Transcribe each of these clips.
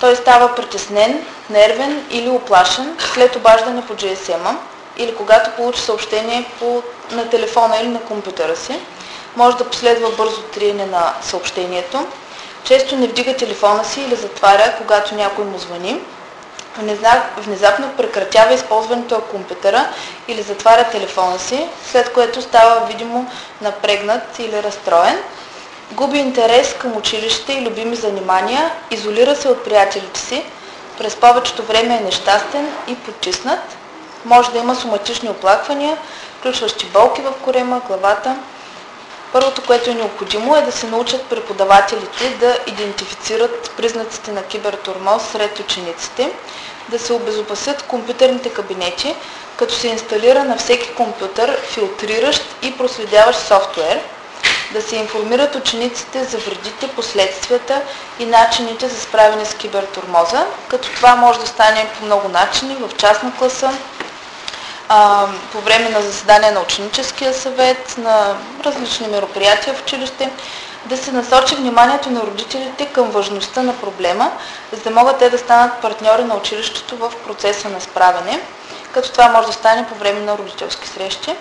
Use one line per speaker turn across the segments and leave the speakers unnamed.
Той става притеснен, нервен или уплашен след обаждане по GSM-а или когато получи съобщение на телефона или на компютъра си. Може да последва бързо триене на съобщението. Често не вдига телефона си или затваря, когато някой му звъни. Внезапно прекратява използването на компютъра или затваря телефона си, след което става видимо напрегнат или разстроен. Губи интерес към училище и любими занимания, изолира се от приятелите си, през повечето време е нещастен и потиснат. Може да има соматични оплаквания, включващи болки в корема, главата. Първото, което е необходимо, е да се научат преподавателите да идентифицират признаците на кибертурмоз сред учениците, да се обезопасят компютърните кабинети, като се инсталира на всеки компютър филтриращ и проследяващ софтуер, да се информират учениците за вредите, последствията и начините за справяне с кибертурмоза, като това може да стане по много начини, в частна класа, по време на заседания на ученическия съвет, на различни мероприятия в училище, да се насочи вниманието на родителите към важността на проблема, за да могат те да станат партньори на училището в процеса на справяне, като това може да стане по време на родителски срещи.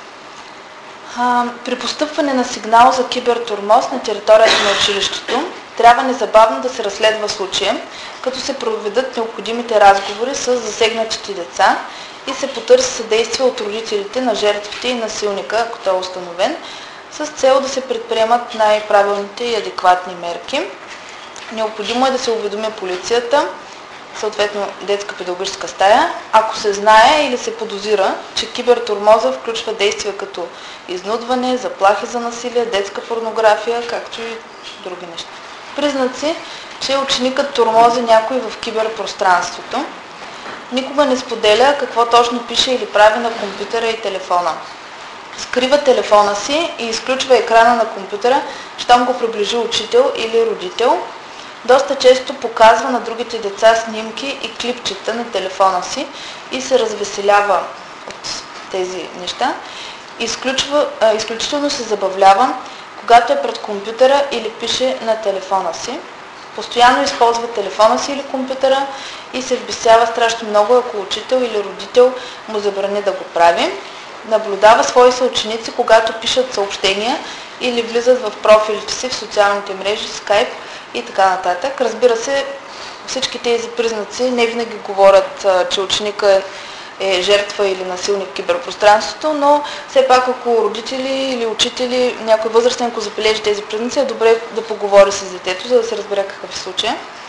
При постъпване на сигнал за кибертурмоз на територията на училището, трябва незабавно да се разследва случая, като се проведат необходимите разговори с засегнатите деца и се потърси съдействие от родителите на жертвите и насилника, ако той е установен, с цел да се предприемат най-правилните и адекватни мерки. Необходимо е да се уведоми полицията, съответно детска педагогическа стая, ако се знае или се подозира, че кибертурмоза включва действия като изнудване, заплахи за насилие, детска порнография, както и други неща. Признаци, че ученикът тормози някой в киберпространството. Никога не споделя какво точно пише или прави на компютъра и телефона. Скрива телефона си и изключва екрана на компютъра, щом го приближи учител или родител. Доста често показва на другите деца снимки и клипчета на телефона си и се развеселява от тези неща. Изключително се забавлява, когато е пред компютъра или пише на телефона си. Постоянно използва телефона си или компютъра и се вбесява страшно много, ако учител или родител му забрани да го прави. Наблюдава свои съученици, когато пишат съобщения или влизат в профилите си в социалните мрежи, Skype и така нататък. Разбира се, всички тези признаци не винаги говорят, че ученика е жертва или насилник в киберпространството, но все пак ако родители или учители, някой възрастен, ако забележи тези признаци, е добре да поговори с детето, за да се разбере какъв е случай.